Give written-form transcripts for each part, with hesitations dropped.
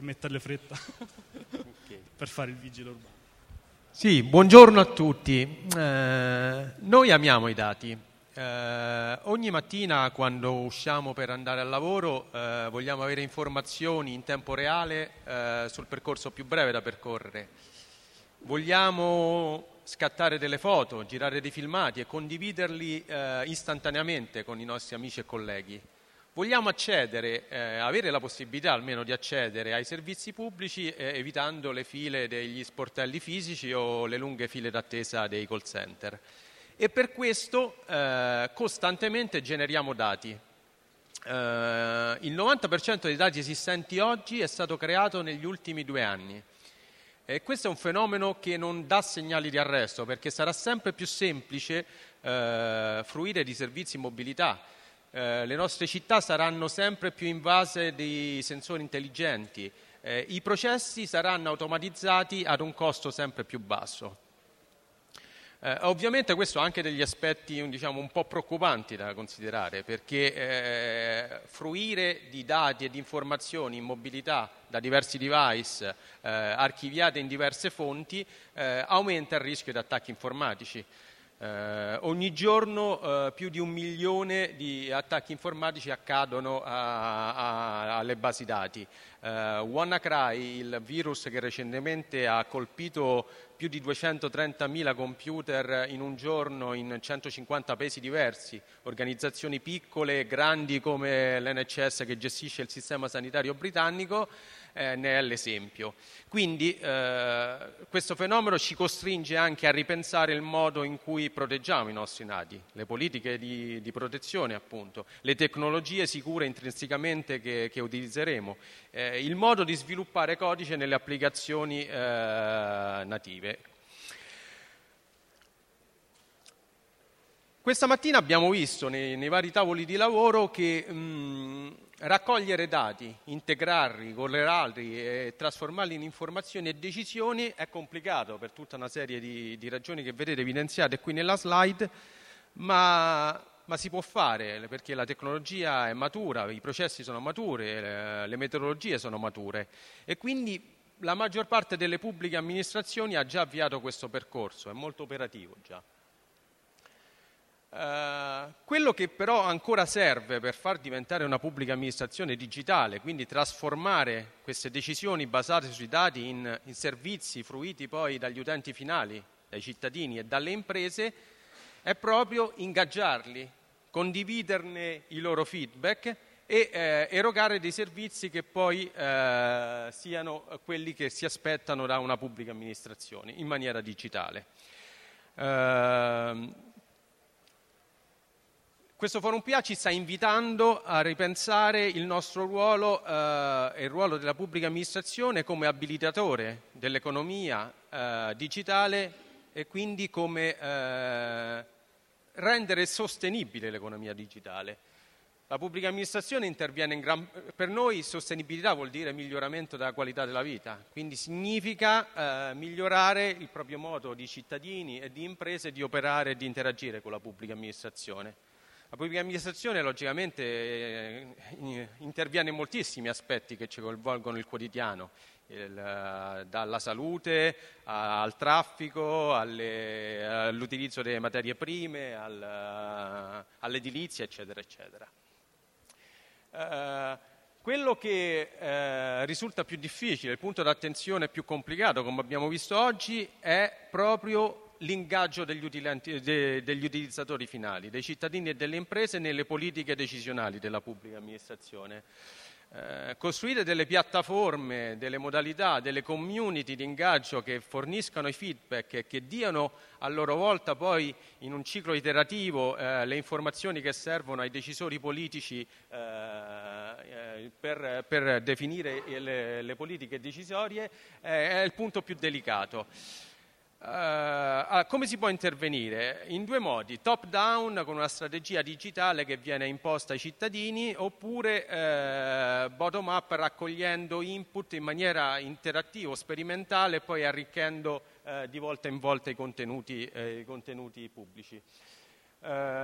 metterle fretta per fare il vigile urbano. Sì, buongiorno a tutti. Noi amiamo i dati. Ogni mattina quando usciamo per andare al lavoro vogliamo avere informazioni in tempo reale sul percorso più breve da percorrere. Vogliamo scattare delle foto, girare dei filmati e condividerli istantaneamente con i nostri amici e colleghi. Vogliamo accedere, avere la possibilità almeno di accedere ai servizi pubblici evitando le file degli sportelli fisici o le lunghe file d'attesa dei call center. E per questo costantemente generiamo dati. Il 90% dei dati esistenti oggi è stato creato negli ultimi 2 anni. E questo è un fenomeno che non dà segnali di arresto, perché sarà sempre più semplice fruire di servizi in mobilità. Le nostre città saranno sempre più invase di sensori intelligenti, i processi saranno automatizzati ad un costo sempre più basso. Ovviamente questo ha anche degli aspetti, diciamo, un po' preoccupanti da considerare, perché fruire di dati e di informazioni in mobilità da diversi device archiviate in diverse fonti aumenta il rischio di attacchi informatici. Ogni giorno più di 1 milione di attacchi informatici accadono alle basi dati. WannaCry, il virus che recentemente ha colpito più di 230.000 computer in un giorno in 150 paesi diversi, organizzazioni piccole e grandi come l'NHS che gestisce il sistema sanitario britannico, ne è l'esempio. Quindi questo fenomeno ci costringe anche a ripensare il modo in cui proteggiamo i nostri dati, le politiche di protezione appunto, le tecnologie sicure intrinsecamente che utilizzeremo, il modo di sviluppare codice nelle applicazioni native. Questa mattina abbiamo visto nei vari tavoli di lavoro che raccogliere dati, integrarli, correlarli e trasformarli in informazioni e decisioni è complicato per tutta una serie di ragioni che vedete evidenziate qui nella slide, ma si può fare perché la tecnologia è matura, i processi sono maturi, le metodologie sono mature e quindi la maggior parte delle pubbliche amministrazioni ha già avviato questo percorso, è molto operativo già. Quello che però ancora serve per far diventare una pubblica amministrazione digitale, quindi trasformare queste decisioni basate sui dati in servizi fruiti poi dagli utenti finali, dai cittadini e dalle imprese, è proprio ingaggiarli, condividerne i loro feedback e erogare dei servizi che poi siano quelli che si aspettano da una pubblica amministrazione in maniera digitale. Questo Forum PA ci sta invitando a ripensare il nostro ruolo e il ruolo della pubblica amministrazione come abilitatore dell'economia digitale e quindi come rendere sostenibile l'economia digitale. La pubblica amministrazione interviene per noi sostenibilità vuol dire miglioramento della qualità della vita, quindi significa migliorare il proprio modo di cittadini e di imprese di operare e di interagire con la pubblica amministrazione. La pubblica amministrazione logicamente interviene in moltissimi aspetti che ci coinvolgono il quotidiano, dalla salute al traffico, all'utilizzo delle materie prime, all'edilizia, eccetera, eccetera. Quello che risulta più difficile, il punto d'attenzione più complicato, come abbiamo visto oggi, è proprio l'ingaggio degli utilizzatori finali, dei cittadini e delle imprese nelle politiche decisionali della pubblica amministrazione. Costruire delle piattaforme, delle modalità, delle community di ingaggio che forniscano i feedback e che diano a loro volta poi in un ciclo iterativo le informazioni che servono ai decisori politici per definire le politiche decisorie è il punto più delicato. Come si può intervenire? In 2 modi, top down con una strategia digitale che viene imposta ai cittadini oppure bottom up raccogliendo input in maniera interattiva, sperimentale e poi arricchendo di volta in volta i contenuti pubblici.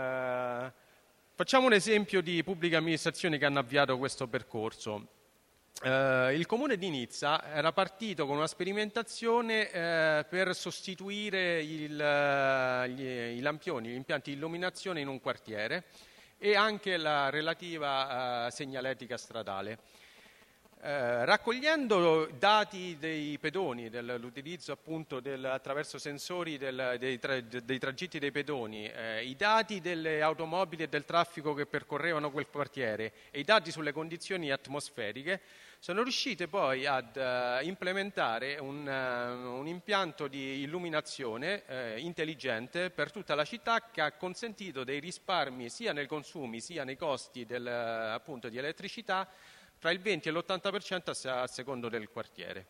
Facciamo un esempio di pubbliche amministrazioni che hanno avviato questo percorso. il comune di Nizza era partito con una sperimentazione per sostituire i lampioni, gli impianti di illuminazione in un quartiere e anche la relativa segnaletica stradale. Raccogliendo dati dei pedoni, dell'utilizzo appunto attraverso sensori dei tragitti dei pedoni, i dati delle automobili e del traffico che percorrevano quel quartiere e i dati sulle condizioni atmosferiche, sono riuscite poi ad implementare un impianto di illuminazione intelligente per tutta la città, che ha consentito dei risparmi sia nei consumi sia nei costi appunto di elettricità tra il 20 e l'80% a secondo del quartiere.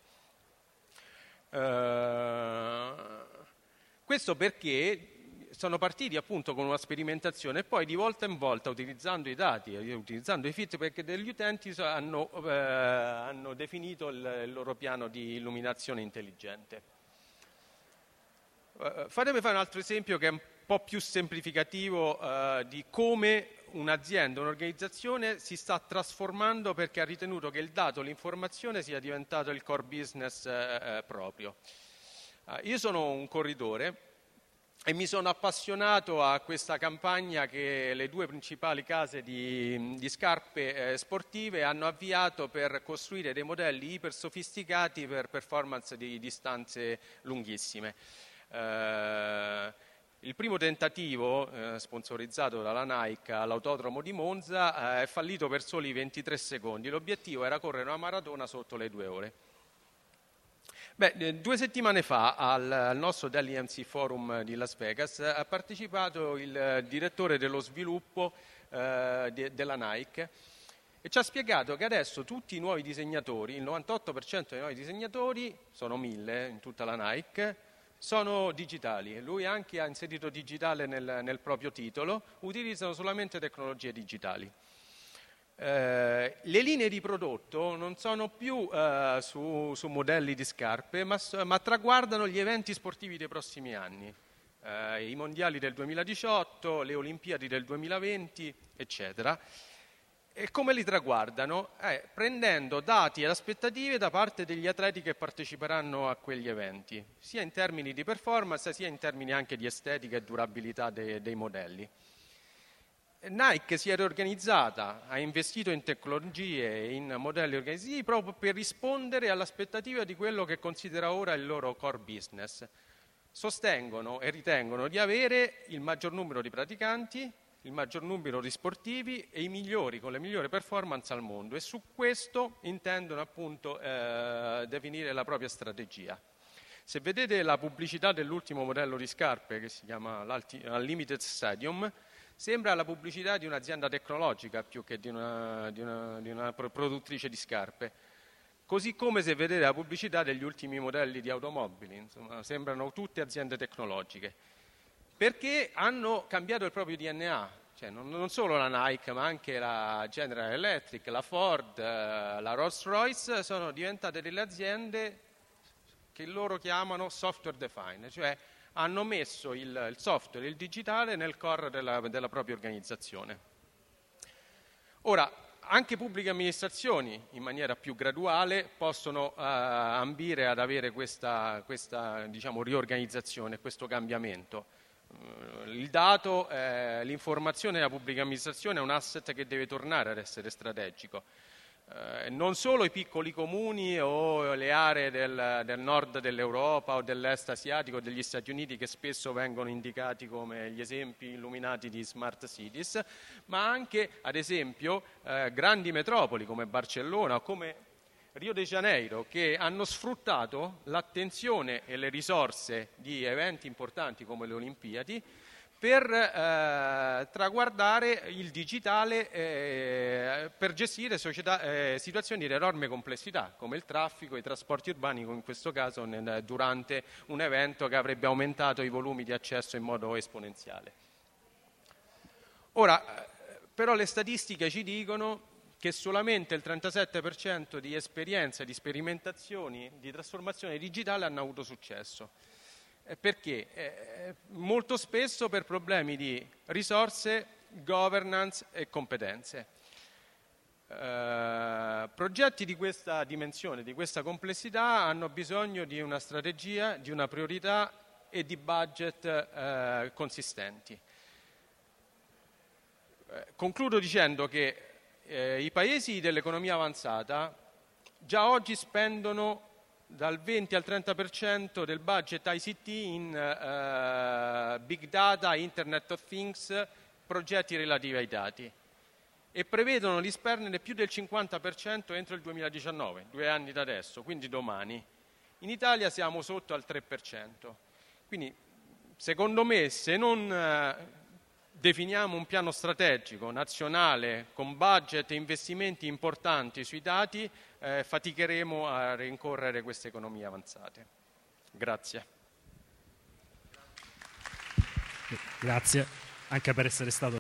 Questo perché sono partiti appunto con una sperimentazione e poi di volta in volta, utilizzando i dati, utilizzando i feedback degli utenti, hanno definito il loro piano di illuminazione intelligente. Fatemi fare un altro esempio che è un po' più semplificativo di come un'azienda, un'organizzazione si sta trasformando perché ha ritenuto che il dato, l'informazione sia diventato il core business proprio. Io sono un corridore e mi sono appassionato a questa campagna che le due principali case di scarpe sportive hanno avviato per costruire dei modelli iper sofisticati per performance di distanze lunghissime. Il primo tentativo, sponsorizzato dalla Nike all'autodromo di Monza, è fallito per soli 23 secondi. L'obiettivo era correre una maratona sotto le 2 ore. 2 settimane fa al nostro Dell EMC Forum di Las Vegas ha partecipato il direttore dello sviluppo della Nike e ci ha spiegato che adesso tutti i nuovi disegnatori, il 98% dei nuovi disegnatori, sono 1000 in tutta la Nike, sono digitali. Lui anche ha inserito digitale nel proprio titolo, utilizzano solamente tecnologie digitali. Le linee di prodotto non sono più su modelli di scarpe, ma traguardano gli eventi sportivi dei prossimi anni, i mondiali del 2018, le Olimpiadi del 2020, eccetera. E come li traguardano? Prendendo dati ed aspettative da parte degli atleti che parteciperanno a quegli eventi, sia in termini di performance, sia in termini anche di estetica e durabilità dei modelli. Nike si è riorganizzata, ha investito in tecnologie e in modelli organizzativi proprio per rispondere all'aspettativa di quello che considera ora il loro core business. Sostengono e ritengono di avere il maggior numero di praticanti, il maggior numero di sportivi e i migliori, con le migliori performance al mondo, e su questo intendono appunto definire la propria strategia. Se vedete la pubblicità dell'ultimo modello di scarpe, che si chiama Unlimited Stadium, sembra la pubblicità di un'azienda tecnologica più che di una produttrice di scarpe. Così come se vedete la pubblicità degli ultimi modelli di automobili, insomma, sembrano tutte aziende tecnologiche. Perché hanno cambiato il proprio DNA, cioè non solo la Nike, ma anche la General Electric, la Ford, la Rolls-Royce sono diventate delle aziende che loro chiamano software defined, cioè hanno messo il software, il digitale nel core della propria organizzazione. Ora, anche pubbliche amministrazioni, in maniera più graduale, possono ambire ad avere questa diciamo, riorganizzazione, questo cambiamento. Il dato, l'informazione della pubblica amministrazione è un asset che deve tornare ad essere strategico. Non solo i piccoli comuni o le aree del nord dell'Europa o dell'est asiatico o degli Stati Uniti, che spesso vengono indicati come gli esempi illuminati di smart cities, ma anche, ad esempio, grandi metropoli come Barcellona o come Rio de Janeiro, che hanno sfruttato l'attenzione e le risorse di eventi importanti come le Olimpiadi per traguardare il digitale per gestire situazioni di enorme complessità, come il traffico, i trasporti urbani, come in questo caso durante un evento che avrebbe aumentato i volumi di accesso in modo esponenziale. Ora, però le statistiche ci dicono che solamente il 37% di esperienze, di sperimentazioni, di trasformazione digitale hanno avuto successo. Perché? Molto spesso per problemi di risorse, governance e competenze. Progetti di questa dimensione, di questa complessità, hanno bisogno di una strategia, di una priorità e di budget consistenti. Concludo dicendo che i paesi dell'economia avanzata già oggi spendono dal 20 al 30% del budget ICT in big data, Internet of Things, progetti relativi ai dati, e prevedono di spendere più del 50% entro il 2019, 2 anni da adesso, quindi domani. In Italia siamo sotto al 3%. Quindi, secondo me, se non definiamo un piano strategico nazionale con budget e investimenti importanti sui dati, faticheremo a rincorrere queste economie avanzate. Grazie. Grazie anche per essere stato